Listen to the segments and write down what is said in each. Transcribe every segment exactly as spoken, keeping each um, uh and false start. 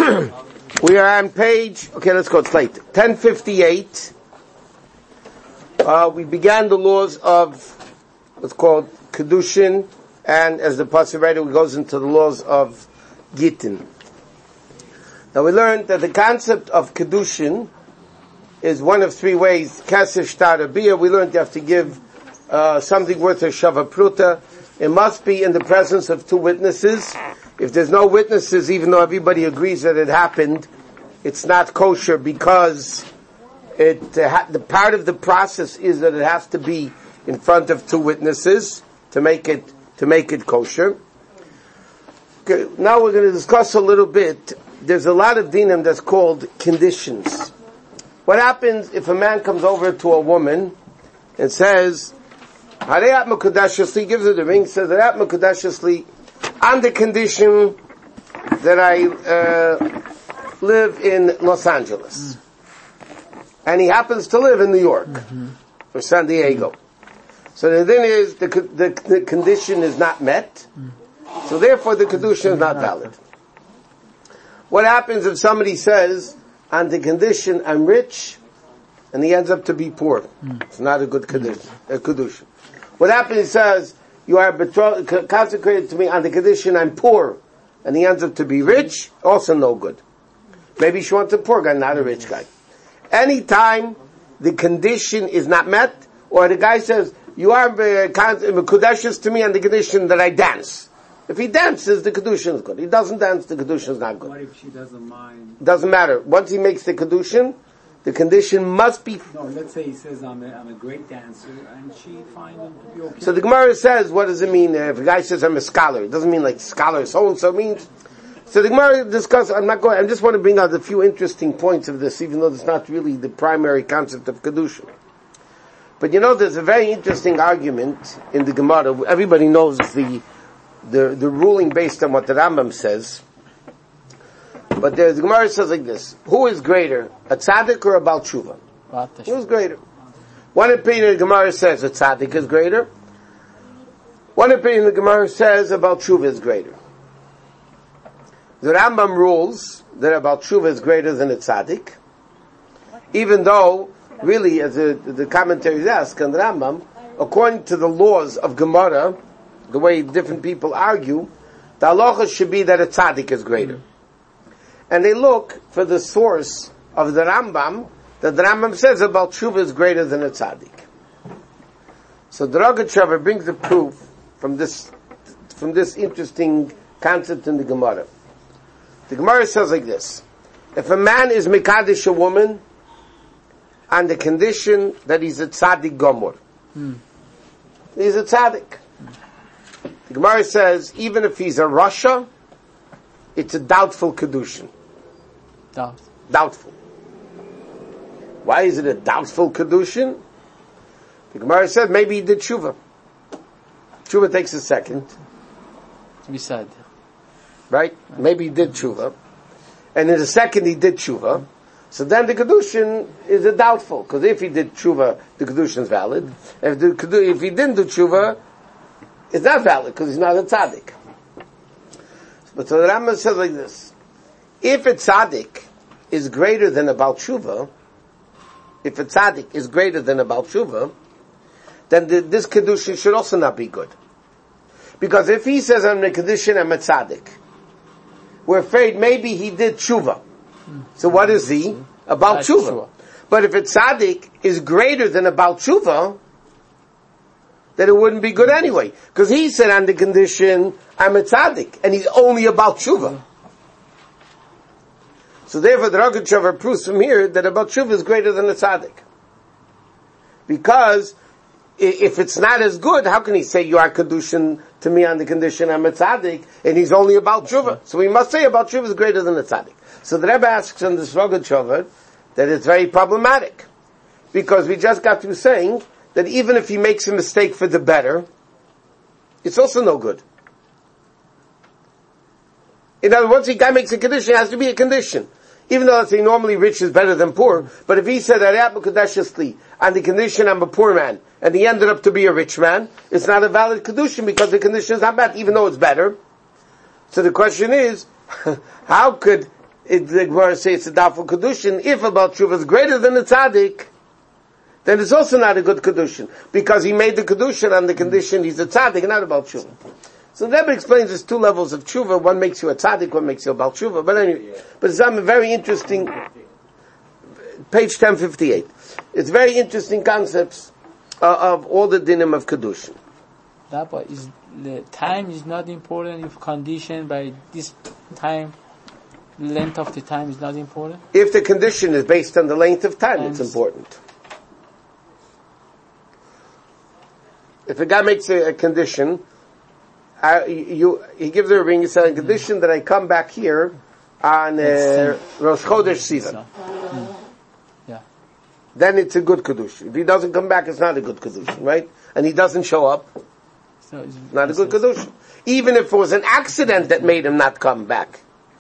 We are on page, okay, let's go, it's late. ten fifty-eight. Uh, we began the laws of what's called Kedushin, and as the Pasuk writer goes into the laws of Gittin. Now we learned that the concept of Kedushin is one of three ways. Kesef, Shtar, Bia. We learned you have to give uh, something worth a Shava Pruta. It must be in the presence of two witnesses. If there's no witnesses, even though everybody agrees that it happened, it's not kosher because it uh, ha- the part of the process is that it has to be in front of two witnesses to make it to make it kosher. Okay, now we're going to discuss a little bit. There's a lot of dinim that's called conditions. What happens if a man comes over to a woman and says, "Harei Mekudashesli," gives her the ring, says, "Harei Mekudashesli," on the condition that I uh, live in Los Angeles. Mm. And he happens to live in New York, mm-hmm. or San Diego. So the thing is, the, the, the condition is not met, mm. so therefore the condition is not valid. What happens if somebody says, on the condition I'm rich, and he ends up to be poor? Mm. It's not a good condition, a condition. What happens if he says, you are betrothed, consecrated to me on the condition I'm poor, and he ends up to be rich? Also no good. Maybe she wants a poor guy, not a rich guy. Anytime the condition is not met, or the guy says, you are Mekudeshes to me on the condition that I dance. If he dances, the Kedushin is good. He doesn't dance, the Kedushin is not good. What if she doesn't mind? Doesn't matter. Once he makes the Kedushin, the condition must be... No, let's say he says, I'm a, I'm a great dancer, and she finds him to be okay. So the Gemara says, what does it mean if a guy says, I'm a scholar? It doesn't mean like scholar, so-and-so means... So the Gemara discusses, I'm not going, I just want to bring out a few interesting points of this, even though it's not really the primary concept of Kedushin. But you know, there's a very interesting argument in the Gemara. Everybody knows the, the, the ruling based on what the Rambam says. But the Gemara says like this: who is greater, a tzaddik or a Baal Tshuva? Who is greater? One opinion the Gemara says a tzaddik is greater. One opinion the Gemara says a Baal Tshuva is greater. The Rambam rules that a Baal Tshuva is greater than a tzaddik, even though, really, as the, the commentaries ask on the Rambam, according to the laws of Gemara, the way different people argue, the halacha should be that a tzaddik is greater. And they look for the source of the Rambam, that the Rambam says a Baal Tshuva is greater than a tzaddik. So the Rogatchover brings the proof from this, from this interesting concept in the Gemara. The Gemara says like this: if a man is mekadesh a woman on the condition that he's a tzaddik gomor, hmm. he's a tzaddik. The Gemara says even if he's a rasha, it's a doubtful kedushin. Doubt. Doubtful. Why is it a doubtful kedushin? The Gemara says maybe he did tshuva. Tshuva takes a second. To be said. Right? Maybe he did tshuva. And in a second he did tshuva. So then the kedushin is a doubtful. Because if he did tshuva, the kedushin is valid. If, the, if he didn't do tshuva, it's not valid because he's not a tzaddik. But so the Rambam says like this: if a tzaddik is greater than a Baal Tshuva, if a tzaddik is greater than a Baal Tshuva, then the, this kedushin should also not be good. Because if he says I'm a kedushin, I'm a tzaddik, we're afraid maybe he did tshuva. So what is he? A Baal Tshuva. But if a tzaddik is greater than a Baal Tshuva, then it wouldn't be good anyway. Because he said on the condition, I'm a tzaddik, and he's only a Baal Tshuva. So therefore the Rogatchover proves from here that a Baal Tshuva is greater than a tzaddik. Because if it's not as good, how can he say you are kedushin to me on the condition I'm a tzaddik, and he's only a Baal Tshuva? So we must say a Baal Tshuva is greater than a tzaddik. So the Rebbe asks on this Rogatchover that it's very problematic. Because we just got through saying that even if he makes a mistake for the better, it's also no good. In other words, once a guy makes a condition, it has to be a condition. Even though, let's say, normally rich is better than poor, but if he said, on the condition I'm a poor man, and he ended up to be a rich man, it's not a valid kedushin because the condition is not met, even though it's better. So the question is, how could it, the Gemara says it's a doubtful kedushin. If a Baal Tshuva is greater than a tzaddik, then it's also not a good kedushin, because he made the kedushin on the condition he's a tzaddik, not a Baal Tshuva. So the Rebbe explains there's two levels of tshuva. One makes you a tzaddik, one makes you a Baal Tshuva. But anyway, but it's a very interesting, page ten fifty-eight. It's very interesting concepts uh, of all the dinim of kedushin. That but is the time is not important. If condition by this time, length of the time is not important. If the condition is based on the length of time, it's important. If a guy makes a, a condition, uh, you, he gives her a ring, he says, a condition that I come back here on uh, Rosh Chodesh Sivan. Mm. Yeah. Then it's a good kedushin. If he doesn't come back, it's not a good kedushin, right? And he doesn't show up, So it's not a good kedushin. Even if it was an accident that made him not come back.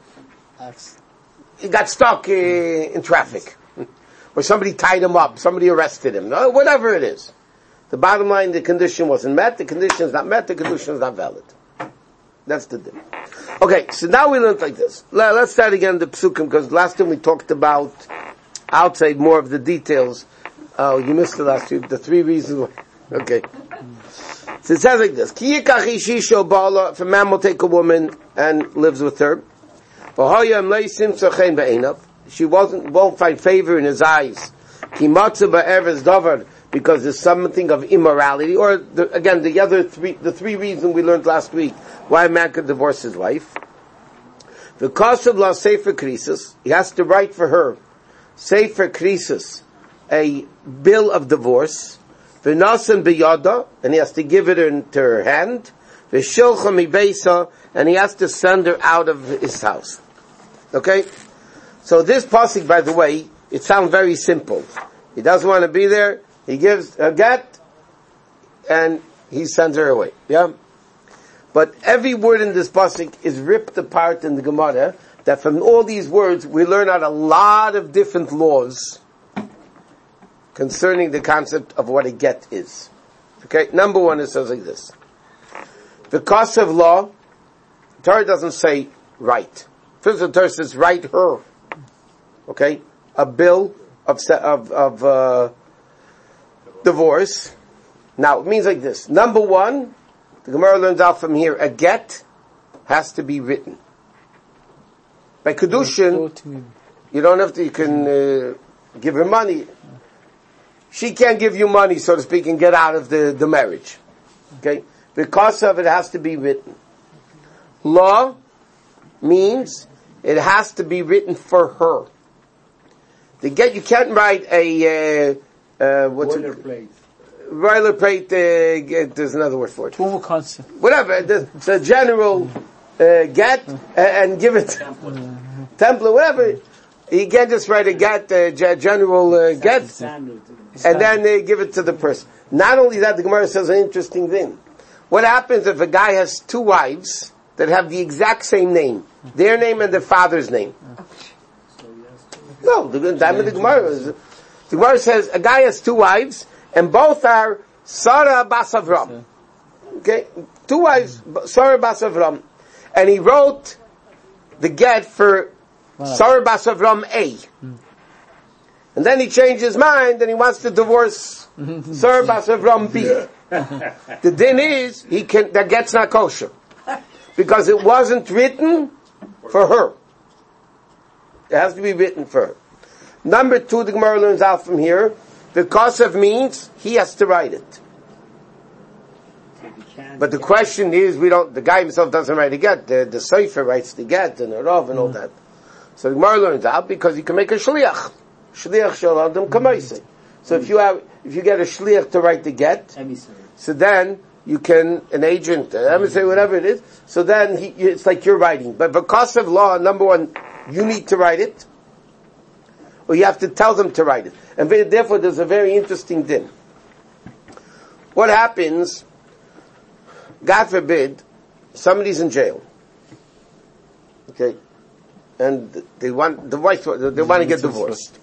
He got stuck uh, in traffic. Or somebody tied him up, somebody arrested him, no, whatever it is. The bottom line, the condition wasn't met, the condition is not met, the condition is not valid. That's the deal. Okay, so now we learned like this. Let's start again the psukim, because last time we talked about outside more of the details. Oh, you missed the last two, the three reasons why. Okay. So it says like this. Ki yikach ish isha ba'ala, if a man will take a woman and lives with her, v'hoya mleisim sochein ba'einav, she wasn't, won't find favor in his eyes, ki matzah ba'eres davar, because there's something of immorality, or the, again, the other three, the three reasons we learned last week why a man could divorce his wife. The cost of la sefer krisis, he has to write for her sefer krisis, a bill of divorce. V'nasan biyada, and he has to give it into her hand. V'shilcha mibeisa, and he has to send her out of his house. Okay? So this pasuk, by the way, it sounds very simple. He doesn't want to be there. He gives a get, and he sends her away. Yeah? But every word in this pasuk is ripped apart in the Gemara, that from all these words, we learn out a lot of different laws concerning the concept of what a get is. Okay? Number one, it says like this. Because of law, Torah doesn't say write. First of all, Torah says write her. Okay? A bill of, of, of, uh, divorce. Now, it means like this. Number one, the Gemara learns out from here, a get has to be written. By kedushin, you don't have to, you can uh, give her money. She can't give you money, so to speak, and get out of the, the marriage. Okay? Because of it, it has to be written. Law means it has to be written for her. To get, you can't write a, uh, uh, what's boilerplate. Boilerplate, uh, there's another word for it. Concept. Whatever, it's a general uh, get uh, and give it template, template, whatever. You can't just write a get, uh, general uh, get, and then uh, give it to the person. Not only that, the Gemara says an interesting thing. What happens if a guy has two wives that have the exact same name, their name and their father's name? No, the time of the Gemara is, the Gemara says a guy has two wives, and both are Sarah Bas Avram. Okay, two wives, Sarah Bas Avram, and he wrote the get for Sarah Bas Avram A. And then he changed his mind, and he wants to divorce Sarah Bas Avram B. The din is he can that get's not kosher because it wasn't written for her. It has to be written for her. Number two, the Gemara learns out from here, because of means, he has to write it. But the question is, we don't, the guy himself doesn't write the get, the, the Sefer writes the get, and the Rav and all that. So the Gemara learns out, because you can make a shliach. Shliach shel adam kamaisei. So if you have, if you get a shliach to write the get, so then you can, an agent, an emissary, whatever it is, so then he, it's like you're writing. But because of law, number one, you need to write it, or you have to tell them to write it. And therefore there's a very interesting din. What happens, God forbid, somebody's in jail. Okay? And they want, the wife, they want to get divorced.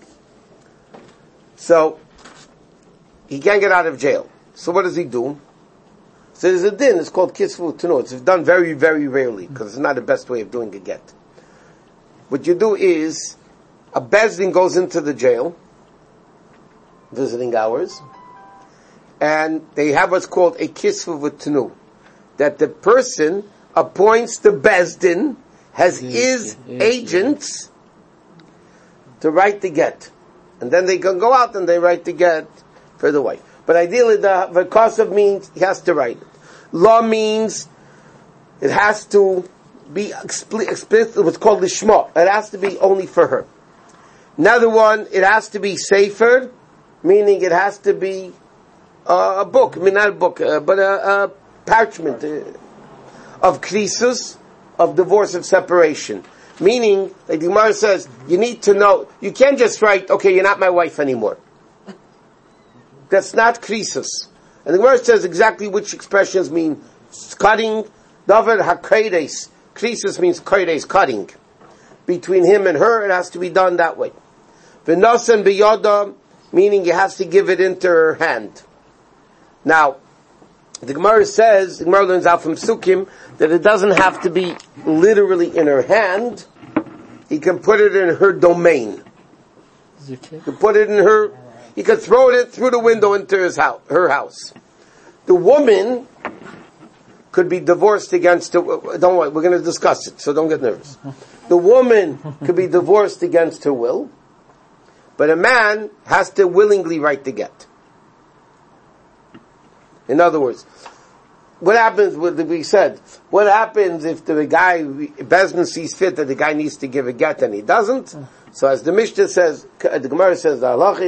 So, he can't get out of jail. So what does he do? So there's a din, it's called kisvu tanu. It's done very, very rarely, because it's not the best way of doing a get. what you do is, a bezdin goes into the jail, visiting hours, and they have what's called a kisvu v'tnu, that the person appoints the bezdin, has his agents to write the get. And then they can go out and they write the get for the wife. But ideally the v'kasav means he has to write it. Law means it has to be explicit, what's called the shma. It has to be only for her. Another one, it has to be sefer, meaning it has to be uh, a book, I mean not a book, uh, but a, a parchment uh, of krisus, of divorce, of separation. Meaning, like the Gemara says, you need to know, you can't just write, okay, you're not my wife anymore. That's not krisus. And the Gemara says exactly which expressions mean cutting, davar hakredes. Krisus means kredes, cutting. Between him and her, it has to be done that way. V'nosen b'yoda, meaning he has to give it into her hand. Now, the Gemara says, the Gemara learns out from Sukkim, that it doesn't have to be literally in her hand. He can put it in her domain. He can put it in her, he can throw it through the window into his house, her house. The woman could be divorced against, don't worry, we're going to discuss it, so don't get nervous. The woman could be divorced against her will, but a man has to willingly write the get. In other words, what happens with, we said, what happens if the guy, Bezdin sees fit that the guy needs to give a get and he doesn't? So as the Mishnah says, the Gemara says, the halach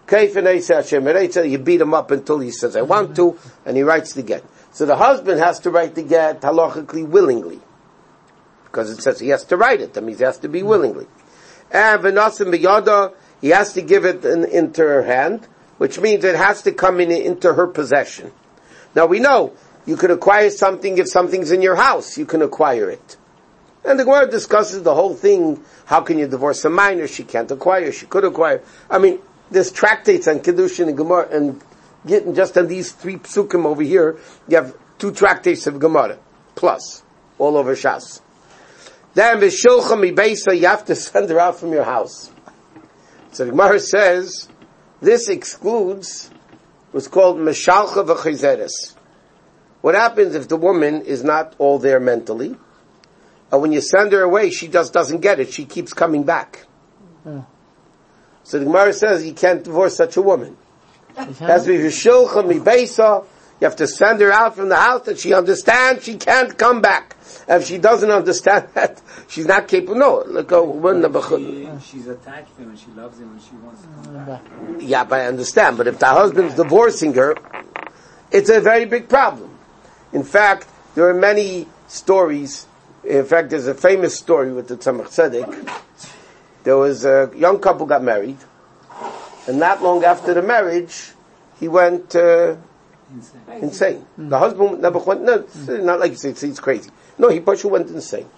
is, you beat him up until he says, I want to, and he writes the get. So the husband has to write the get halachically willingly. Because it says he has to write it, that means he has to be willingly. And v'nasim b'yada, he has to give it in, into her hand, which means it has to come in, into her possession. Now we know, you can acquire something if something's in your house, you can acquire it. And the Gemara discusses the whole thing, how can you divorce a minor? She can't acquire, she could acquire. I mean, there's tractates on Kedushin and Gemara, and getting just on these three psukim over here, you have two tractates of Gemara, plus, all over Shas. Then, v'shulcha mibeisa, you have to send her out from your house. So the Gemara says, this excludes what's called meshalcha v'chayzeres. What happens if the woman is not all there mentally, and when you send her away, she just doesn't get it, she keeps coming back. Hmm. So the Gemara says you can't divorce such a woman. It has to be v'shulcha mibeisa. You have to send her out from the house that she understands she can't come back. And if she doesn't understand that, she's not capable. No, look, she, she's attached to him and she loves him and she wants to come back. Yeah, but I understand. But if the husband's divorcing her, it's a very big problem. In fact, there are many stories. In fact, there's a famous story with the Tzemach Tzedek. There was a young couple got married, and not long after the marriage, he went uh, insane. insane. Mm. The husband never went, no, mm. not like you say, he's crazy. No, he actually went insane.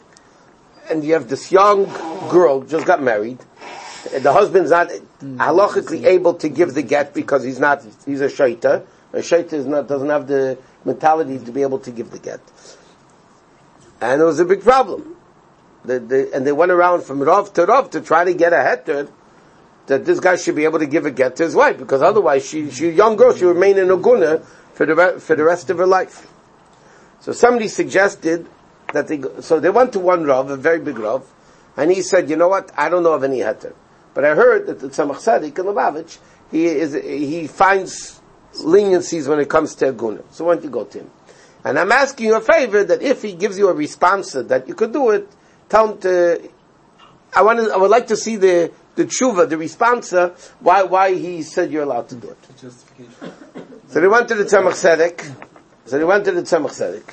And you have this young girl, just got married. The husband's not mm. halachically able to give the get because he's not, he's a shaita. A shaita is not, doesn't have the mentality to be able to give the get. And it was a big problem. The, the, and they went around from Rav to Rav to try to get a heter that this guy should be able to give a get to his wife, because otherwise she, she a young girl, she remain in a guna for the for the rest of her life. So somebody suggested that they go, so they went to one Rav, a very big Rav, and he said, you know what, I don't know of any heter, but I heard that the Tzemach Tzedek in Lubavitch, he is he finds leniencies when it comes to a guna. So why don't you go to him? And I'm asking you a favor that if he gives you a response that you could do it, tell him to, I want to, I would like to see the, the tshuva, the response, why, why he said you're allowed to do it. Justification. So they went to the Tzemach Tzedek, so they went to the Tzemach Tzedek,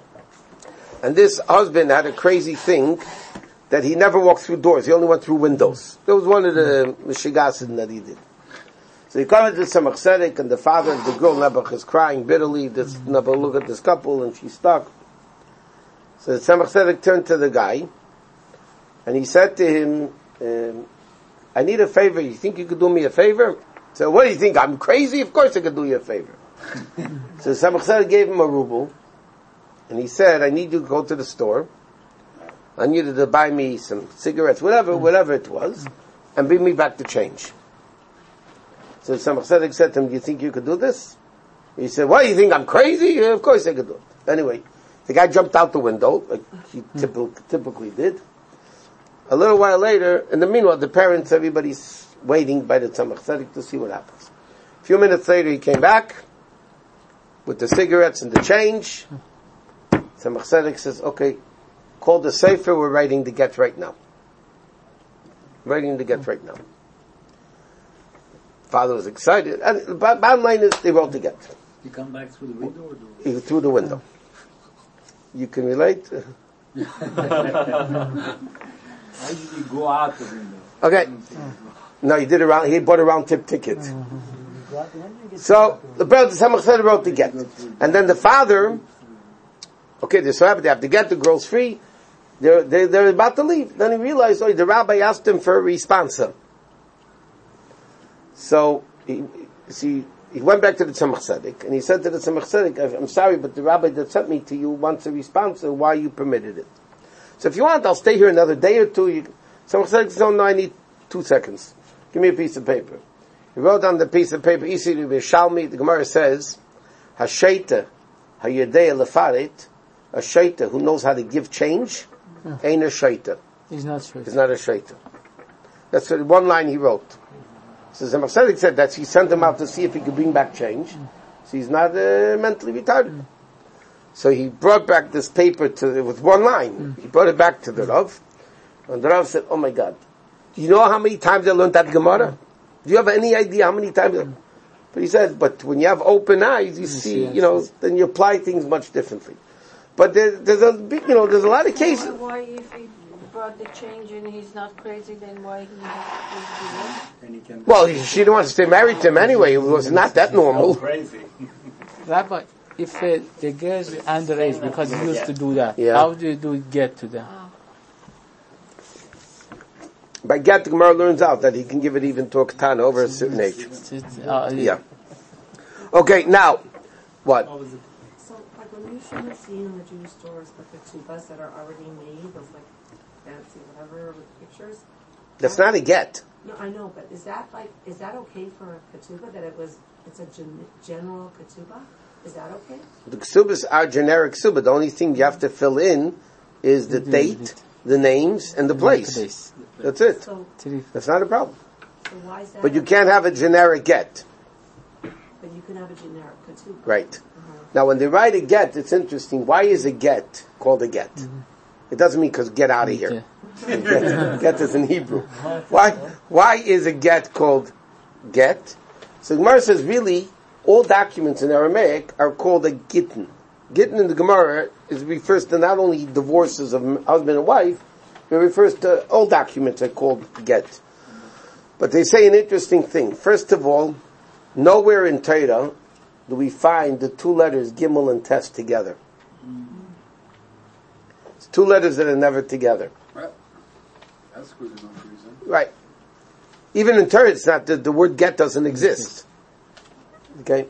and this husband had a crazy thing that he never walked through doors, he only went through windows. That was one of the mishigasim that he did. So he comes to the Tzemach Tzedek, and the father of the girl, Nebuch, is crying bitterly. This Nebuch look at this couple, and she's stuck. So the Tzemach Tzedek turned to the guy, and he said to him, um, I need a favor. You think you could do me a favor? So what do you think? I'm crazy? Of course I could do you a favor. So the Tzemach Tzedek gave him a ruble, and he said, I need you to go to the store, I needed to buy me some cigarettes, whatever, whatever it was, and bring me back the change. So Tzemach Tzedek said to him, do you think you could do this? He said, what, you think I'm crazy? Yeah, of course I could do it. Anyway, the guy jumped out the window, like he typically, typically did. A little while later, in the meanwhile, the parents, everybody's waiting by the Tzemach Tzedek to see what happens. A few minutes later, he came back with the cigarettes and the change. Tzemach Tzedek says, okay, call the sefer, we're writing the get right now. Writing the get right now. Father was excited. And the bottom line is, they wrote the get. You come back through the window or the He, through the window. You can relate? Why did you go out the window? Okay. No, he did a round, he bought a round tip ticket. So, the brother Tzemach Tzedek wrote the get. And then the father, okay, they're so happy they have to get the girls free. They're, they're, they're about to leave. Then he realized, oh, the rabbi asked him for a responsa. So, he, see, he went back to the Tzemach Tzedek, and he said to the Tzemach Tzedek, I'm sorry, but the rabbi that sent me to you wants a responsa, why you permitted it. So if you want, I'll stay here another day or two. You, Tzemach Tzedek said, oh, no, I need two seconds. Give me a piece of paper. He wrote on the piece of paper, Isi Shalmi, the Gemara says, Hasheita, Hayedei Lefarit, a shaita who knows how to give change, ain't a shaita. He's not shaita. He's not a shaita. That's one line he wrote. So Tzemach Tzedek said that he sent him out to see if he could bring back change. So he's not uh, mentally retarded. So he brought back this paper to with one line. He brought it back to the Rav. And the Rav said, oh my God, do you know how many times I learned that Gemara? Do you have any idea how many times? I... But he says, but when you have open eyes, you see, you know, then you apply things much differently. But there, there's a big, you know, there's a lot of cases. Why, why if he brought the change and he's not crazy, then why he has to do that? Well, she didn't want to stay married to him anyway. It was not that normal. Crazy. Rabbi, if uh, the girls are underage, because he used to do that, yeah. How do you do get to them? By get, the Gemara learns out that he can give it even to a katana over a certain age. Uh, Yeah. Okay, now, what? So, like when you shouldn't have seen in the Jewish stores like the tubas that are already made, those like fancy whatever with pictures. That's not a get. No, I know, but is that like is that okay for a ketubah that it was it's a gen- general ketubah? Is that okay? The ksubas are generic ksubah. The only thing you have to fill in is the date, the names, and the place. That's it. So, That's not a problem. so why is that? But you can't have a generic get. But you can have a generic ketubah. Right. Uh-huh. Now, when they write a get, it's interesting. Why is a get called a get? Mm-hmm. It doesn't mean because get out of here. get, get is in Hebrew. Why? Why is a get called get? So Gemara says, really, all documents in Aramaic are called a gittin. Gittin in the Gemara is refers to not only divorces of husband and wife, it refers to all documents are called get. But they say an interesting thing. First of all, nowhere in Torah do we find the two letters Gimel and Tes together. It's two letters that are never together. Well, that's good enough reason. Right. Even in Torah, it's not, the, the word get doesn't exist. Okay?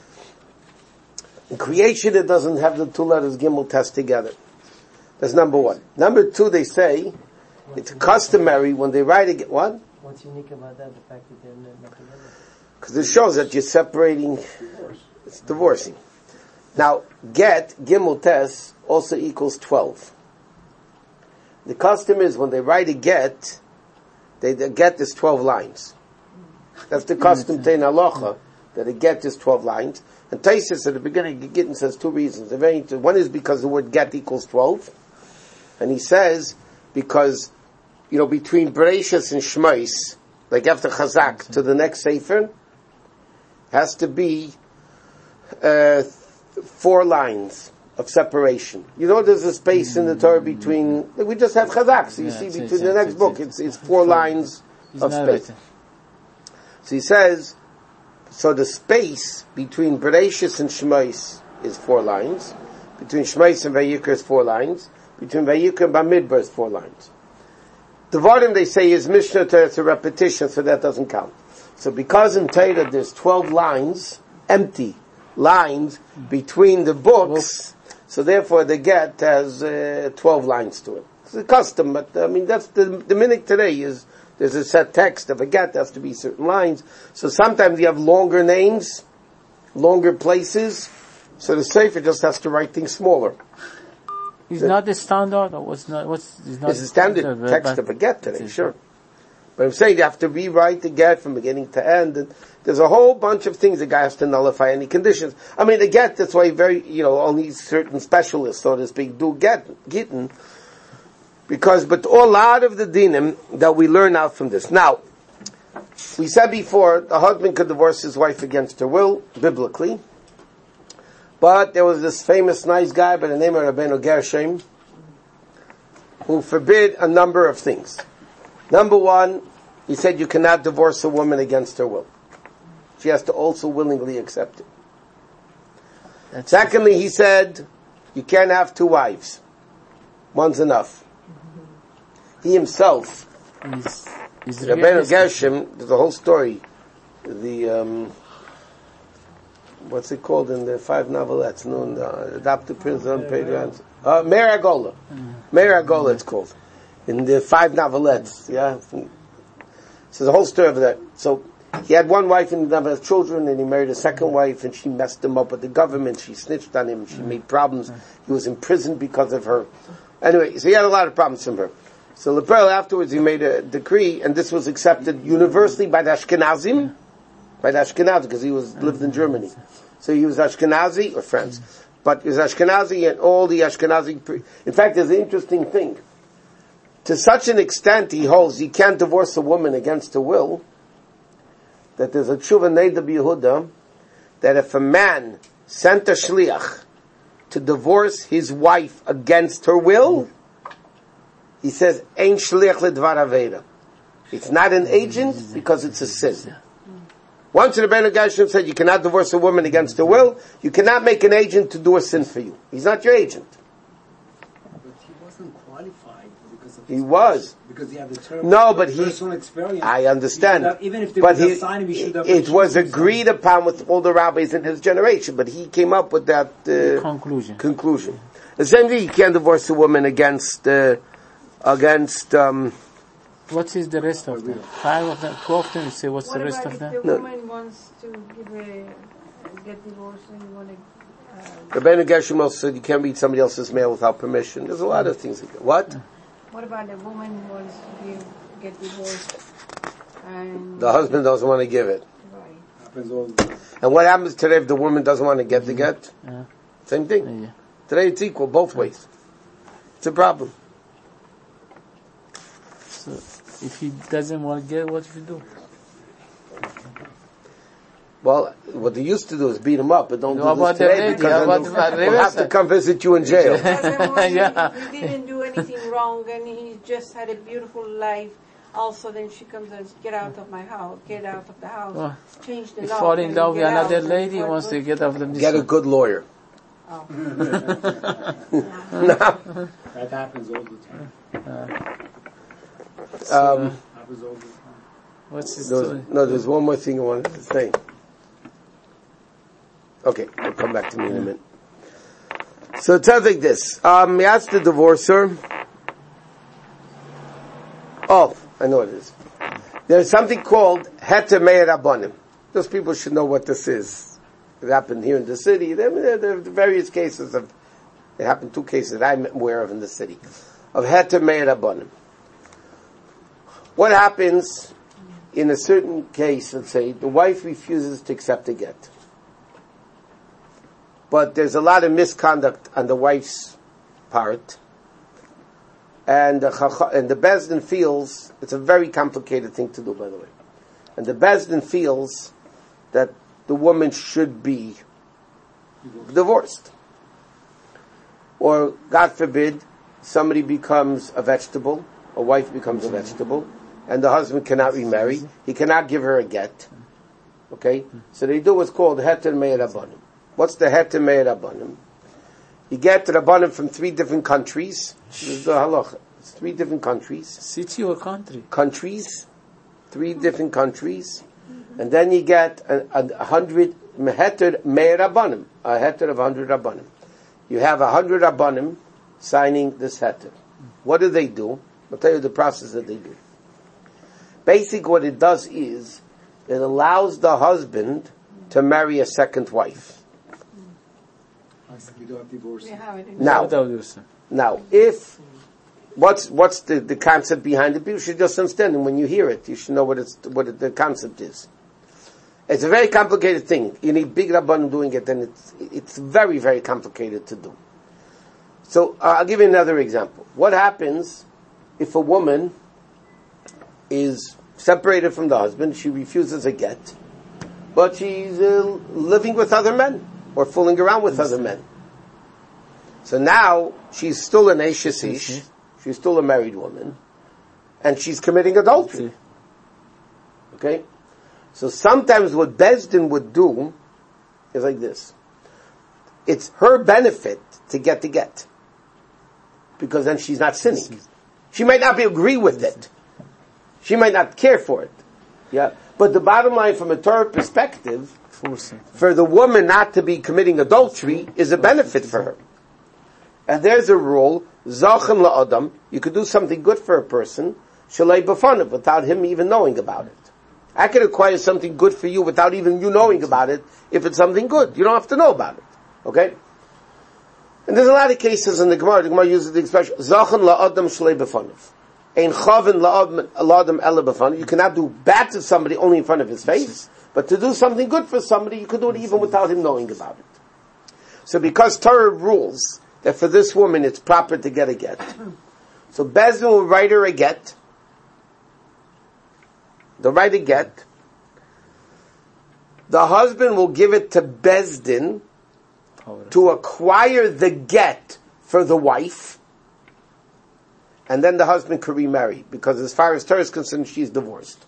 In creation, it doesn't have the two letters Gimel Tes together. That's number one. Number two, they say, it's customary when they write a get, what? What's unique about that, the fact that they're not together? Because it shows that you're separating, it's divorcing. Now, get, Gimel Tes, also equals twelve. The custom is when they write a get, they, the get is twelve lines. That's the custom to in halacha, that a get is twelve lines. And Taisus at the beginning of Gittin says two reasons. They're very interesting. One is because the word get equals twelve. And he says, because, you know, between Bereshis and Shmais, like after Chazak to the next Sefer, has to be uh, four lines of separation. You know, there's a space in the Torah between, we just have Chazak, so you Yeah, see it's- between it's- the next it's- book, it's, it's four lines He's of not space. written. So he says, so the space between Bereshis and Shmais is four lines, between Shmais and Vayikra is four lines, between Vayikra and Bamidbar is four lines. The Devarim, they say, is Mishnah Torah, it's a repetition, so that doesn't count. So because in Torah there's twelve lines, empty lines between the books, so therefore the get has uh, twelve lines to it. It's a custom, but I mean, that's the, the minhag today is, there's a set text of a get, there has to be certain lines. So sometimes you have longer names, longer places, so the sefer just has to write things smaller. It's The- not the standard, or what's not, what's, it's not It's a standard but- text of a get today, sure. But I'm saying you have to rewrite the get from beginning to end, and there's a whole bunch of things the guy has to nullify any conditions. I mean, the get, that's why very, you know, only certain specialists, so to speak, do get, gittin. Because, but a lot of the dinim that we learn out from this. Now, we said before, the husband could divorce his wife against her will, biblically. But there was this famous nice guy by the name of Rabbeinu Gershom, who forbid a number of things. Number one, he said you cannot divorce a woman against her will. She has to also willingly accept it. That's Secondly, he said you can't have two wives. One's enough. He himself, is, is Rabbeinu realistic. Gershom, there's a whole story. The, um, what's it called in the five novelettes? No, in the Adopted Prince, Unpaid Ransom. Uh, Meir Agola. Meir Agola it's called. In the five novelettes, yeah. So there's a whole story of that. So, he had one wife and he never had children, and he married a second wife, and she messed him up with the government. She snitched on him. She made problems. He was imprisoned because of her. Anyway, so he had a lot of problems from her. So Lepel afterwards he made a decree, and this was accepted universally by the Ashkenazim, by the Ashkenazim, because he was lived in Germany. So he was Ashkenazi or France, but he was Ashkenazi, and all the Ashkenazi. Pre- in fact, there's an interesting thing. To such an extent, he holds you can't divorce a woman against her will, that there's a tshuva Neder Yehuda, that if a man sent a shliach to divorce his wife against her will, he says, Ein shliach ledvar aveda. It's not an agent because it's a sin. Once the Rebbeinu Gershom said you cannot divorce a woman against her will, you cannot make an agent to do a sin for you. He's not your agent. But he wasn't qualified because of He his was. because he had the term No, but he- personal experience. I He understand. should have- even if they But would he, have signed him, he should have it was recused himself. agreed upon with all the rabbis in his generation, but he came up with that uh, conclusion. conclusion. The same thing, you can't divorce a woman against, uh, against, um, What is the rest of them? Five of them, twelve of them, you say, what's What the rest about of if them? the No. woman wants to give a, get divorced and you want to, uh, Rebbeinu Gershom also said you can't read somebody else's mail without permission. There's a lot of things. Like, what? what about a woman who wants to give, get divorced and... The husband doesn't want to give it. Right. Happens all the time. And what happens today if the woman doesn't want to get the get? Yeah. Same thing. Yeah. Today it's equal both ways. It's a problem. So, if he doesn't want to get, what if you do? Well, what they used to do is beat him up, but don't How do about this the today lady? because How then about they'll, the they'll have to reverse? come visit you in jail. Doesn't want Yeah. he, he didn't do anything wrong and he just had a beautiful life. Also, then she comes and says, get out of my house, get out of the house, Well, change the He law. fall in and love with get out. another lady, What- wants to what- get off the Get a good lawyer. Oh. No. That happens all the time. Um, Happens all the time. What's his There was- story? no, there's one more thing I wanted to say. Okay, we'll come back to me in a minute. So it sounds like this. Um, he asked the divorcer. Oh, I know what it is. There's something called Heter Meir Rabbanim. Those people should know what this is. It happened here in the city. There, there, there are various cases of, it happened two cases that I'm aware of in the city, of Heter Meir Rabbanim. What happens in a certain case, let's say, the wife refuses to accept a get. But there's a lot of misconduct on the wife's part. And the, chacha- and the Bezdin feels, it's a very complicated thing to do, by the way. And the Bezdin feels that the woman should be divorced. Or, God forbid, somebody becomes a vegetable, a wife becomes a vegetable, and the husband cannot remarry. He cannot give her a get. Okay? So they do what's called Heter Meir Rabbanim. What's the Heter Meir Rabbanim? You get Rabbanim from three different countries. This is the halacha. It's three different countries. City or country? Countries. Three different countries. And then you get a, a, a hundred Heter Meir Rabbanim. A Heter of a hundred Rabbanim. You have a hundred Rabbanim signing this Heter. what do they do? I'll tell you the process that they do. Basically what it does is, it allows the husband to marry a second wife. Without divorce. We have it in Now, Without divorce. now, if, what's, what's the, the concept behind it? People should just understand it. When you hear it, you should know what it's, what it, the concept is. It's a very complicated thing. You need big rabbanim doing it, and it's, it's very, very complicated to do. So, uh, I'll give you another example. What happens if a woman is separated from the husband, she refuses a get, but she's uh, living with other men, or fooling around with other men. So now, she's still an Eishes Ish, she's still a married woman, and she's committing adultery. Okay? So sometimes what Bezdin would do is like this. It's her benefit to get the get. Because then she's not sinning. She might not be agree with it. She might not care for it. Yeah. But the bottom line from a Torah perspective, for the woman not to be committing adultery is a benefit for her. And there's a rule, Zachem la'adam, you could do something good for a person, shalei b'fanav, without him even knowing about it. I can acquire something good for you without even you knowing about it, if it's something good. You don't have to know about it. Okay? And there's a lot of cases in the Gemara, the Gemara uses the expression, Zachem la'adam shalei b'fanav. Ein chavin la'adam ela b'fanav. You cannot do bad to somebody only in front of his face, but to do something good for somebody, you could do it even without him knowing about it. So because Torah rules that for this woman it's proper to get a get, so Bezdin will write her a get, they'll write a get, the husband will give it to Bezdin to acquire the get for the wife, and then the husband could remarry, because as far as Torah is concerned, she's divorced.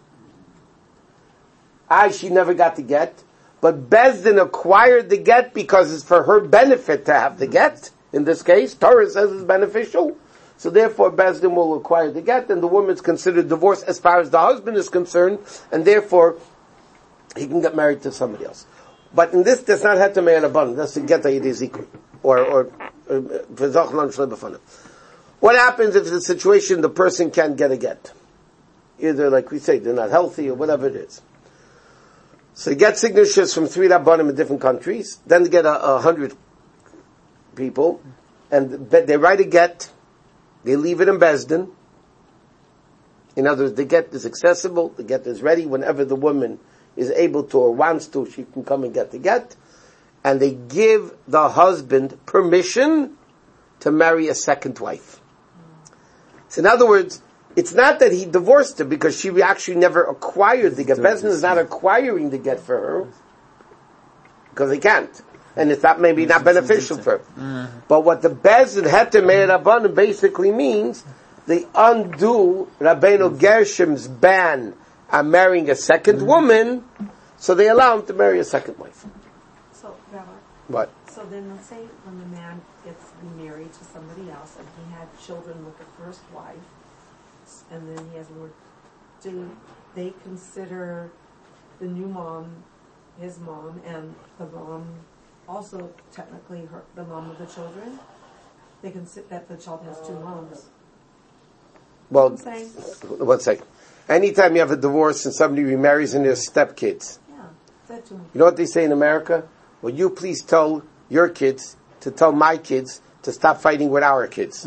I, she never got the get, but Bezdin acquired the get because it's for her benefit to have the get. In this case, Torah says it's beneficial, so therefore Bezdin will acquire the get, and the woman's considered divorced as far as the husband is concerned, and therefore he can get married to somebody else. But in this, does not have to marry a bun. That's to get the Ezekiel. Or, or, or, what happens if the situation, the person can't get a get? Either, like we say, they're not healthy or whatever it is. So you get signatures from three Rabbanim in different countries, then they get a, a hundred people, and they write a get, they leave it in Bezdin. In other words, the get is accessible, the get is ready, whenever the woman is able to or wants to, she can come and get the get, and they give the husband permission to marry a second wife. So in other words, it's not that he divorced her because she actually never acquired the get. Bezdin is not acquiring the get for her because he can't, and it's not maybe not beneficial for her. But what the Bezdin Heter Meir Rabbanim basically means, they undo Rabbeinu Gershom's ban on marrying a second woman, so they allow him to marry a second wife. So, Rabbi, What? so then let's say when the man gets married to somebody else and he had children with the first wife, and then he has more, do they consider the new mom his mom and the mom also technically her, the mom of the children? They consider that the child has two moms. Well, I'm saying? one second. Anytime you have a divorce and somebody remarries and there's stepkids, Yeah, that too. you know what they say in America? Will you please tell your kids to tell my kids to stop fighting with our kids?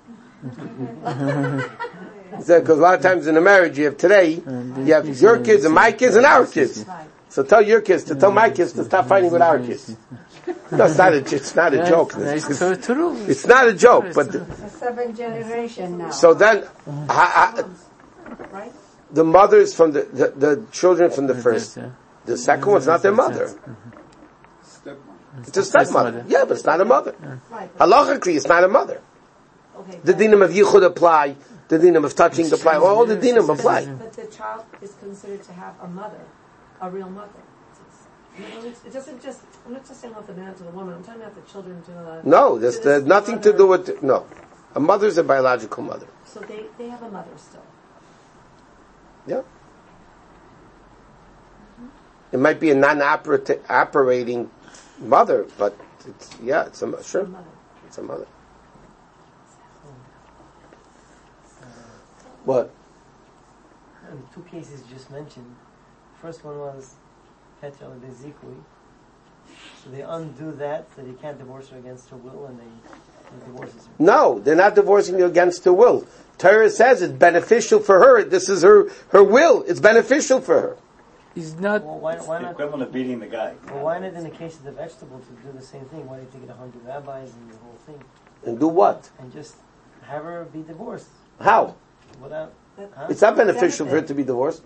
Because a lot of times in a marriage you have today, you have your kids and my kids and our kids. Right. So tell your kids to tell my kids to stop fighting with our kids. No, it's not a, it's not a joke. That's It's, so true. it's not a joke, but the, the seventh generation now. so then, I, I, Right? the mothers from the, the, the children from the first, the second one's not their mother. Stepmom. It's a stepmother. Yeah, but it's not a mother. Right. Halachically, it's not a mother. Okay. The dinim of yichud apply, the dinim of touching apply, all the dinim apply. But the child is considered to have a mother, a real mother. It's- It doesn't just, I'm not just saying about the man to the woman, I'm talking about the children to the... No, there's, to there's this nothing to mother. do with, no. A mother's a biological mother. So they, they have a mother still. Yeah. It might be a non-operating mother, but it's, yeah, it's a, sure, A mother. it's a mother. What? And the two cases you just mentioned. First one was Petra de Zikui. So they undo that, so they can't divorce her against her will, and they, they divorces her. No, they're not divorcing you against her will. Torah says it's beneficial for her. This is her, her will. It's beneficial for her. It's not. Well, why, It's why the not? equivalent of beating the guy. Well, why not in the case of the vegetable to do the same thing? Why do you have to get a hundred rabbis and the whole thing, And do what? and just have her be divorced How? without? Huh? It's not beneficial for her to be divorced.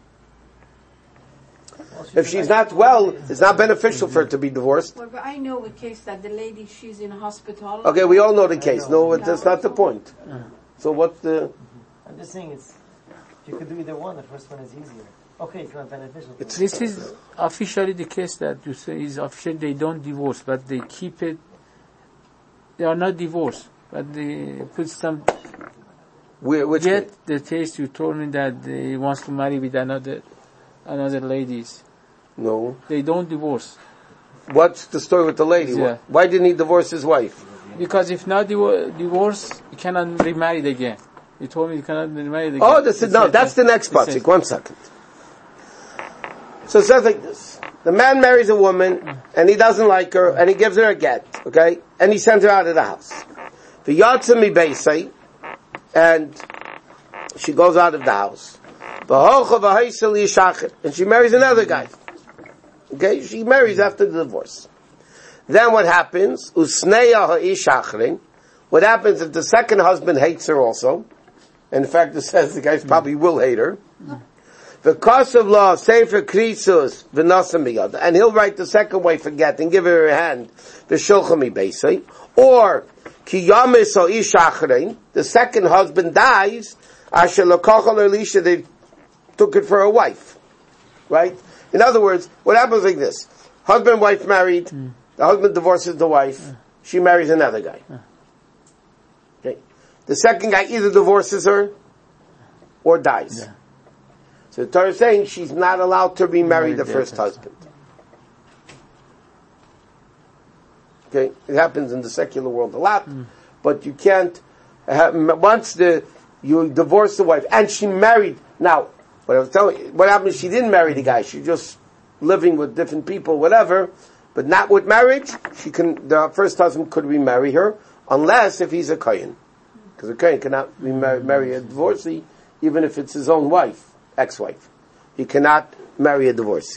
Well, If she's not well, it's not beneficial for her to be divorced. Well, but I know a case that the lady, she's in hospital. Okay, we all know the case. No, that's not the point. So what's the... I'm just saying it's. You could do either one. The first one is easier. Okay, it's not beneficial. It's- This is officially the case that you say is officially they don't divorce, but they keep it. They are not divorced, but they put some. Where, which Yet case? the case you told me that he wants to marry with another another ladies. No. They don't divorce What's the story with the lady? Yeah. Why didn't he divorce his wife? because if not divo- divorce, you cannot remarry again. You told me you cannot remarry again. Oh, this is, no, that's the next It says- pasuk. One second. So it says like this. The man marries a woman, and he doesn't like her, and he gives her a get, okay? And he sends her out of the house. The yatzami beisai, and she goes out of the house. And she marries another guy. Okay? She marries after the divorce. Then what happens? Usneya ha'ish achrin. What happens if the second husband hates her also? In fact, it says the guy probably will hate her. The cost of law, sefer krisus v'nosam biyad, and he'll write the second wife a get and give her a hand. The shulchami beisai, or ki yamis ha'ish achrin. The second husband dies. Asher lokachal elisha, they took it for a wife, right? In other words, what happens like this: husband, wife married. Mm. The husband divorces the wife. Mm. She marries another guy. Mm. Okay, the second guy either divorces her or dies. Yeah. So the Torah is saying she's not allowed to remarry the first husband. Okay, it happens in the secular world a lot, mm. but you can't. Have, once the you divorce the wife and she married now. What I was telling you, what happened is she didn't marry the guy. She's just living with different people, whatever, but not with marriage. She can, the first husband could remarry her, unless if he's a kohen. Because a kohen cannot remarry, marry a divorcee, even if it's his own wife, ex-wife. He cannot marry a divorcee.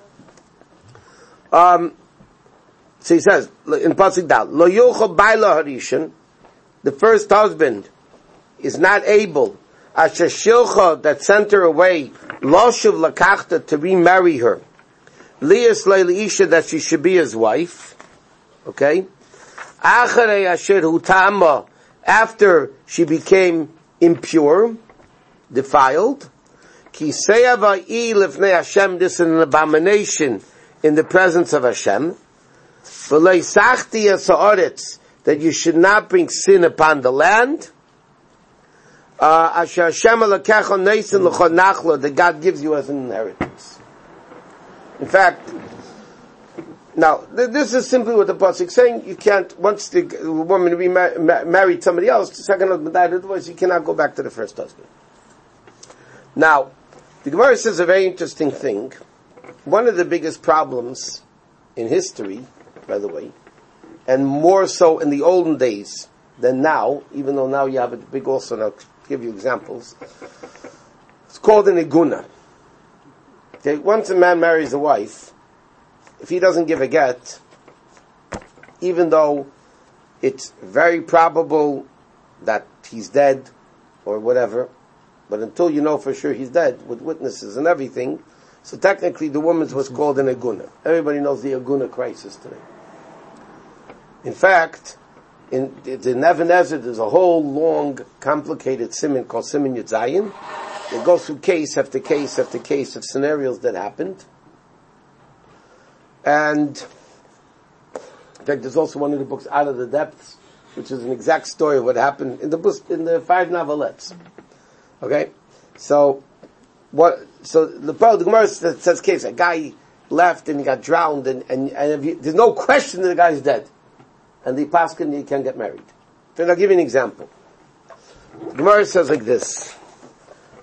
Um, so he says, in Pasuk Dal, Lo yuchel baila harishan, the first husband is not able Asher Shilcha, that sent her away, Loshuv Lakachta, to remarry her. Lias Leisha, that she should be his wife. Okay? Acharei Asher Hutama, after she became impure, defiled. Kiseya Va'i Lifnei Hashem, this is an abomination in the presence of Hashem. V'lei Sachti Yasa'aretz, that you should not bring sin upon the land. Uh, that God gives you as an inheritance. In fact, now th- this is simply what the pasuk is saying. You can't, once the woman remar- ma- married somebody else, the second husband died of divorce, you cannot go back to the first husband. Now, the Gemara says a very interesting thing. One of the biggest problems in history, by the way, and more so in the olden days than now, even though now you have a big also now. Give you examples. It's called an iguna. Okay, once a man marries a wife, if he doesn't give a get, even though it's very probable that he's dead or whatever, but until you know for sure he's dead with witnesses and everything, so technically the woman's what's called an iguna. Everybody knows the iguna crisis today. In fact, In the Nebuchadnezzar, there's a whole long, complicated siman called Siman Yud Zayin. It goes through case after case after case of scenarios that happened. And, in fact, there's also one of the books, Out of the Depths, which is an exact story of what happened in the book, in the five novelettes. Okay? So, what, so the, the Gemara says case, a guy left and he got drowned and, and, and if you, there's no question that the guy's dead. And the paskin you can get married. So I'll give you an example. The Gemara says like this.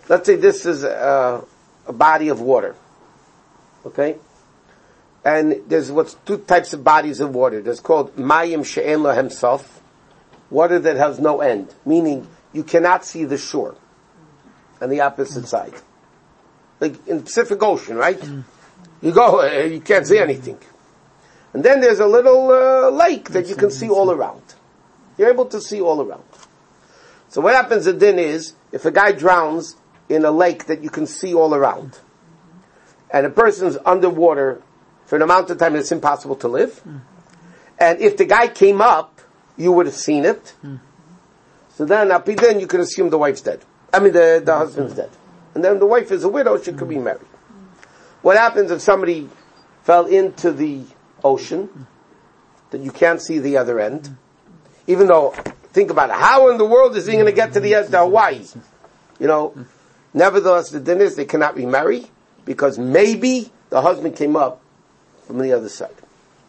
let's say this is a, a body of water. Okay? And there's what's two types of bodies of water. There's called Mayim She'en Lahem Sof, water that has no end, meaning you cannot see the shore on the opposite side. Like in the Pacific Ocean, right? You go, uh, you can't see anything. And then there's a little uh, lake that you can see all around. You're able to see all around. So what happens then is, if a guy drowns in a lake that you can see all around, and a person's underwater for an amount of time that's impossible to live, and if the guy came up, you would have seen it, so then up then you can assume the wife's dead. I mean the, the husband's dead. And then the wife is a widow, she could be married. What happens if somebody fell into the ocean, that you can't see the other end, even though, think about it, how in the world is he going to get to the edge to Hawaii? You know, nevertheless, the din is they cannot remarry, because maybe the husband came up from the other side.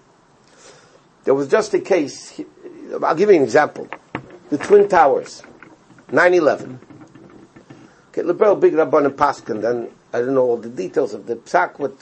There was just a case, I'll give you an example. The Twin Towers, nine eleven. Okay, Lebel Big Rabban and Paskin, then I don't know all the details of the psak, but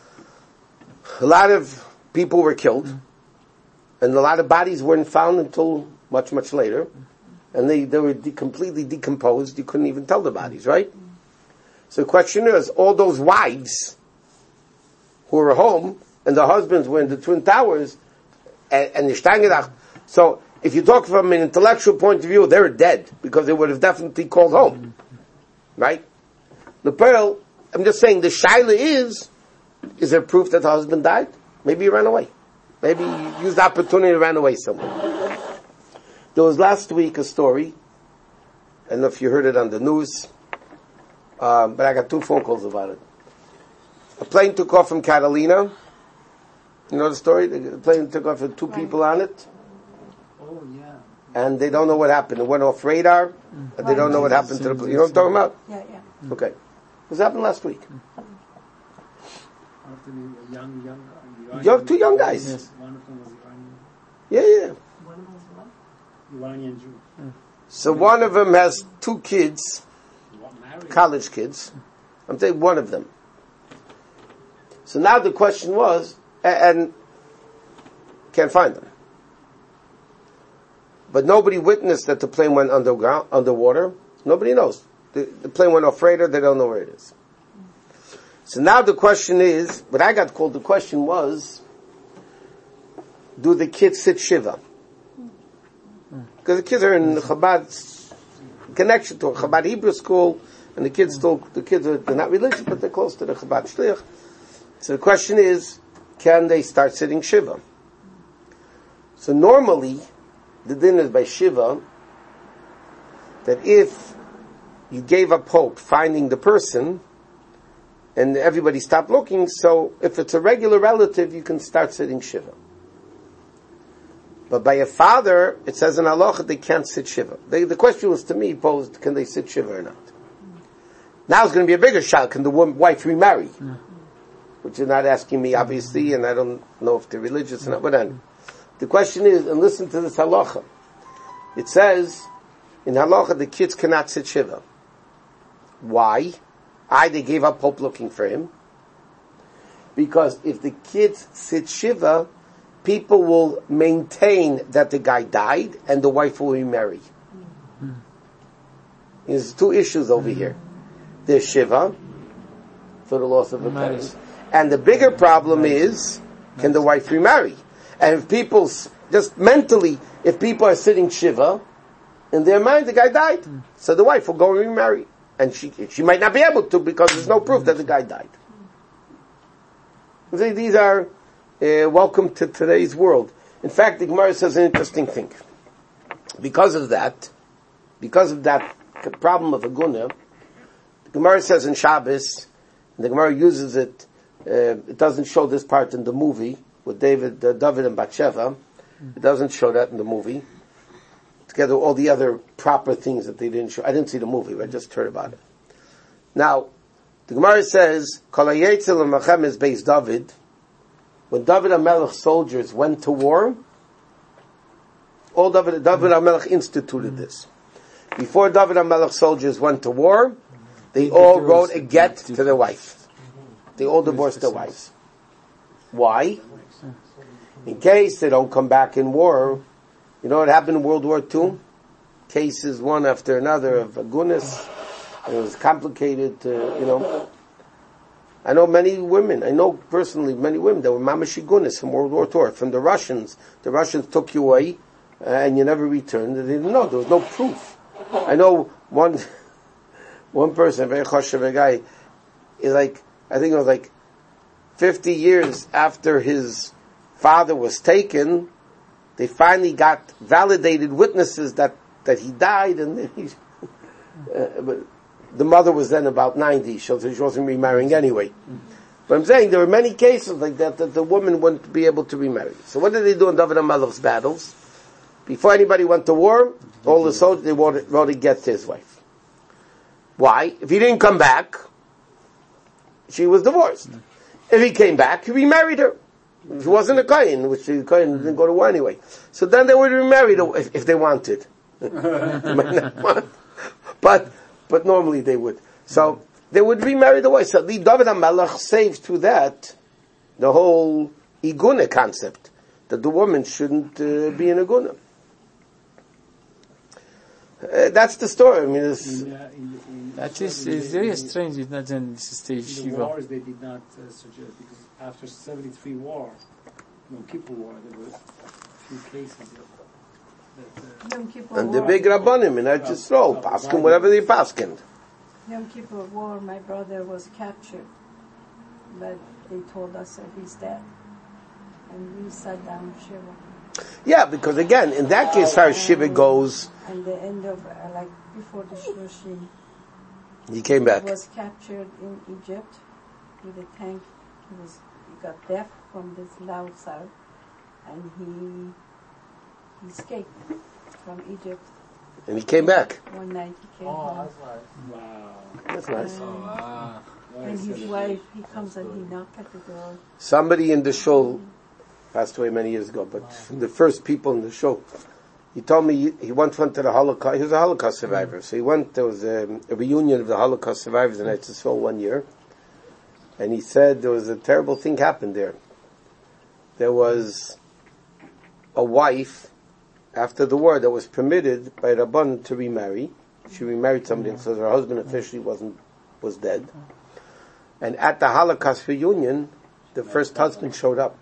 a lot of people were killed, and a lot of bodies weren't found until much, much later, and they, they were de- completely decomposed. You couldn't even tell the bodies, right? So the question is, all those wives who were home, and the husbands were in the Twin Towers, and, and the Steingedacht, so if you talk from an intellectual point of view, they're dead, because they would have definitely called home. Right? The pearl, I'm just saying, the shaila is, is there proof that the husband died? Maybe he ran away. Maybe he used the opportunity to run away somewhere. There was last week a story, I don't know if you heard it on the news, um, but I got two phone calls about it. A plane took off from Catalina. You know the story? The plane took off with two people on it. Oh, yeah. And they don't know what happened. It went off radar, and they don't know what happened to the plane. You know what I'm talking about? Yeah, yeah. Okay. This happened last week. After the young, young, Iranian, You have two young guys. Yes. One of them was Iranian, Yeah, yeah. One of those what? Iranian Jew. So one of them has two kids, What, married? college kids. I'm saying one of them. So now the question was, a- and can't find them. But nobody witnessed that the plane went underground, underwater. Nobody knows. The, the plane went off radar, they don't know where it is. So now the question is, what I got called, the question was, do the kids sit Shiva? Because the kids are in Chabad's connection to a Chabad Hebrew school, and the kids still, the kids are, they're not religious, but they're close to the Chabad Shliach. So the question is, can they start sitting Shiva? So normally, the din is by Shiva, that if you gave up hope finding the person, and everybody stopped looking, so if it's a regular relative, you can start sitting Shiva. But by a father, it says in halacha they can't sit Shiva. They, the question was to me posed, can they sit Shiva or not? Now it's going to be a bigger shot, can the woman, wife remarry? Mm. Which you're not asking me, obviously, and I don't know if they're religious or not, but then. The question is, and listen to this halacha. It says, in halacha, the kids cannot sit Shiva. Why? I, they gave up hope looking for him. Because if the kids sit Shiva, people will maintain that the guy died and the wife will remarry. Mm-hmm. There's two issues over here. There's Shiva, for the loss of a parent. And the bigger problem is, can the wife remarry? And if people, just mentally, if people are sitting Shiva, in their mind the guy died. Mm. So the wife will go and remarry. And she she might not be able to because there's no proof that the guy died. See, these are, uh, welcome to today's world. In fact, the Gemara says an interesting thing. Because of that, because of that problem of a guna, the Gemara says in Shabbos, and the Gemara uses it, uh, it doesn't show this part in the movie, with David, uh, David and Bathsheba. It doesn't show that in the movie. Together all the other proper things that they didn't show. I didn't see the movie, I just heard about it. Now, the Gemara says, Kol ha'yetzel l'machem is based David. When David HaMelech soldiers went to war, all David, David HaMelech instituted this. Before David HaMelech soldiers went to war, they all wrote a get to their wife. They all divorced their wives. Why? In case they don't come back in war. You know what happened in World War Two? Cases one after another of agunis. It was complicated to, you know. I know many women, I know personally many women that were mamashigunis from World War Two, from the Russians. The Russians took you away, uh, and you never returned. They didn't know. There was no proof. I know one, one person, a very choshev guy, is like, I think it was like fifty years after his father was taken, they finally got validated witnesses that, that he died, and then he, uh, but the mother was then about ninety, so she wasn't remarrying anyway. But I'm saying there were many cases like that that the woman wouldn't be able to remarry. So what did they do in David HaMelech's battles? Before anybody went to war, all the soldiers, they wrote, wrote a get to his wife. Why? If he didn't come back, she was divorced. If he came back, he remarried her. He wasn't a kohen, which the kohen didn't go to war anyway. So then they would remarry her if, if they wanted. but but normally they would. So they would remarry the wife. So the David HaMelech saved through that the whole iguna concept, that the woman shouldn't uh, be an iguna. Uh, that's the story. I mean, it's, in, uh, in, in That is, is very strange. It's not in this stage. In the wars, they did not uh, suggest, because after seventy-three war, Yom Kippur War, there were a few cases that, uh, Yom Kippur and the War. big rabbanim in Eretz Yisrael, paskin whatever they paskin. Yom Kippur War, my brother was captured, but they told us that he's dead. And we sat down Shiva. Yeah, because again, in that case, as far as Shiva goes, And the end of, uh, like, before the Shloshim, he came back. he was captured in Egypt with a tank. He was, he got deaf from this loud sound, and he, he escaped from Egypt. And he came back. One night he came Oh, home. that's nice. wow. That's nice. And, Ah, and his wife, he comes and he knocked at the door. Somebody in the show passed away many years ago, but from the first people in the show, he told me he, he once went to the Holocaust. He was a Holocaust survivor, so he went. There was a, a reunion of the Holocaust survivors in Eretz Yisrael one year, and he said there was a terrible thing happened there. There was a wife after the war that was permitted by Rabban to remarry. She remarried somebody because her husband officially wasn't was dead, and at the Holocaust reunion, the first husband showed up.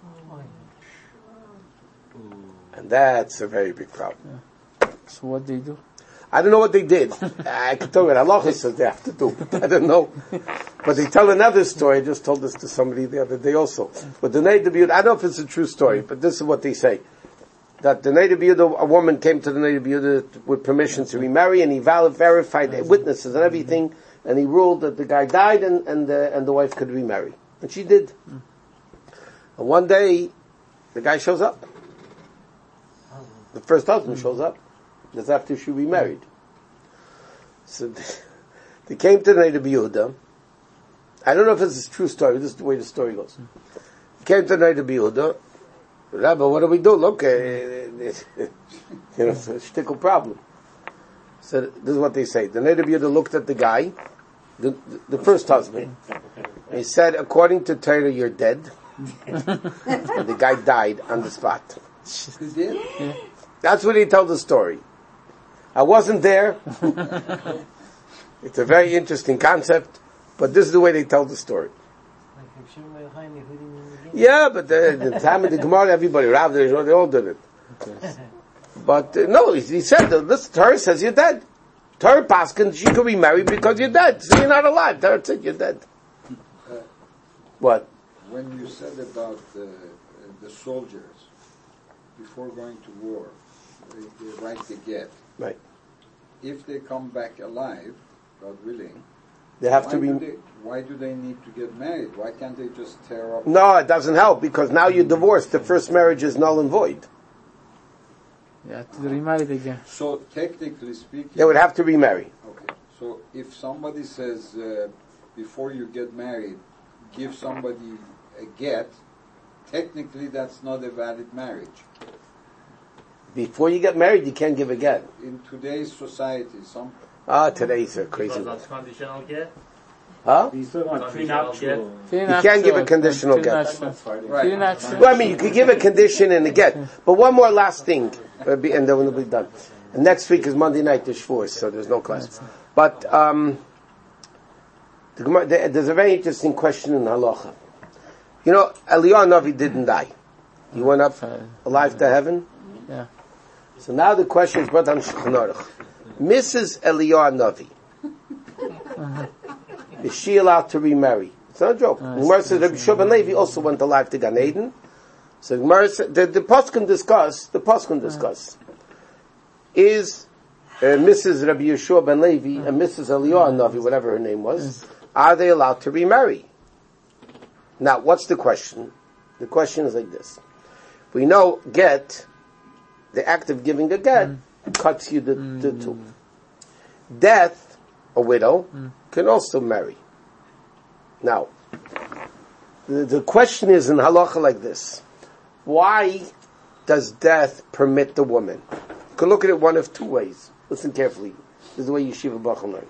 And that's a very big problem. so what they do? I don't know what they did. I can tell you what Allah says they have to do. I don't know. But they tell another story. I just told this to somebody the other day also. But the Native Yehuda, I don't know if it's a true story, but this is what they say. That the Native Yehuda, a woman came to the Native Yehuda with permission to remarry, and he val- verified witnesses and everything, and he ruled that the guy died and, and, the, and the wife could remarry. And she did. And one day, the guy shows up. The first husband shows up. That's after she remarried. So they, they came to the Native Yehuda. I don't know if it's a true story. This is the way the story goes. They came to the Native Yehuda. Rabbi, what do we do? Look, uh, you know, it's a shtickle problem. So this is what they say. The Native Yehuda looked at the guy, the, the, the first husband. He said, according to Torah, you're dead. And the guy died on the spot. He did? Yeah. That's what he told the story. I wasn't there. It's a very interesting concept, but this is the way they tell the story. Yeah, but the, the time of the Gemara, everybody, Rav, they all did it. But uh, no, he, he said, this Torah says you're dead. Torah paskin, she could be married because you're dead. So you're not alive. Torah said you're dead. Uh, What? When you said about uh, the soldiers, before going to war, they, they write the get. Right. If they come back alive, God willing, They have why to be... do they, why do they need to get married? Why can't they just tear up? No, it doesn't help, because now you're divorced. The first marriage is null and void. You have to remarry again. So technically speaking, They would have to remarry. okay. So if somebody says uh, before you get married, give somebody a get, technically that's not a valid marriage. Before you get married, you can't give a get. In today's society, some Ah, today's a crazy Because one. that's conditional get. Huh? He's talking about Conditional prenuptial. You can't give a conditional get. Right. Well, I mean, you could give a condition and a get. But one more last thing, uh, be- and then we'll be done. And next week is Monday night, the Shavuos, so there's no class. But um, the, Gemara- the, there's a very interesting question in Halacha. You know, Eliyahu Navi didn't die. He went up alive to heaven. Yeah. So now the question is brought on Shulchan Aruch. Missus Eliyahu Navi, is she allowed to remarry? It's not a joke. The Gemara says Rabbi Shua ben Levi also went alive to Gan Eden. So the Gemara said, the, the Poskim discuss, the Poskim discuss, is uh, Missus Rabbi Yeshua ben Levi and Missus Eliyahu Navi, whatever her name was, are they allowed to remarry? Now, what's the question? The question is like this. We know get, the act of giving a get, cuts you the, the two. Death, a widow, can also marry. Now, the, the question is in halacha like this. Why does death permit the woman? You can look at it one of two ways. Listen carefully. This is the way Yeshiva Bachel learned.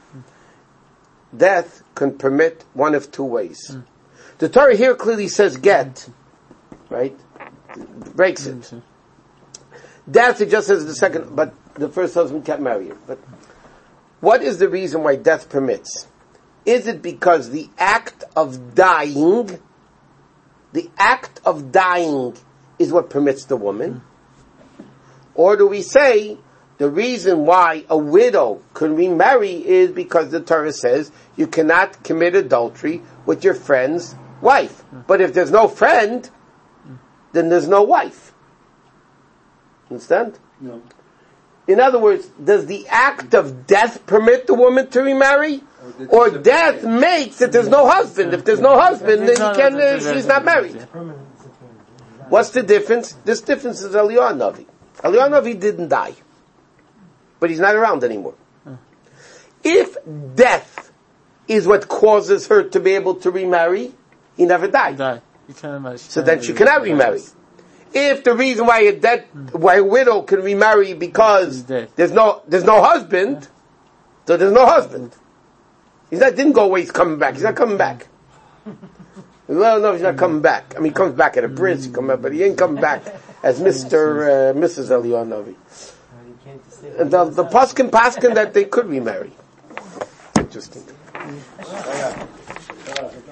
Death can permit one of two ways. The Torah here clearly says get, right? Breaks it. Death, it just says the second, but the first husband can't marry her. But what is the reason why death permits? Is it because the act of dying, the act of dying is what permits the woman? Or do we say the reason why a widow can remarry is because the Torah says you cannot commit adultery with your friend's wife. But if there's no friend, then there's no wife. Understand? No. In other words, does the act of death permit the woman to remarry? Or death makes that there's no husband. If there's no husband, then he can, uh, she's not married. What's the difference? This difference is Eliyahu Navi. Eliyahu Navi didn't die. But he's not around anymore. If death is what causes her to be able to remarry, he never died. Die. You can't imagine. So then she cannot remarry. If the reason why a dead, why a widow can remarry because there's no, there's no husband, so there's no husband. He's not, didn't go away, he's coming back. He's not coming back. Well, no, he's not coming back. I mean, he comes back at a bridge, he come back, but he ain't coming back as Mister Uh, Missus Eliyahu Navi. And the, the Paskin Paskin that they could remarry. Interesting.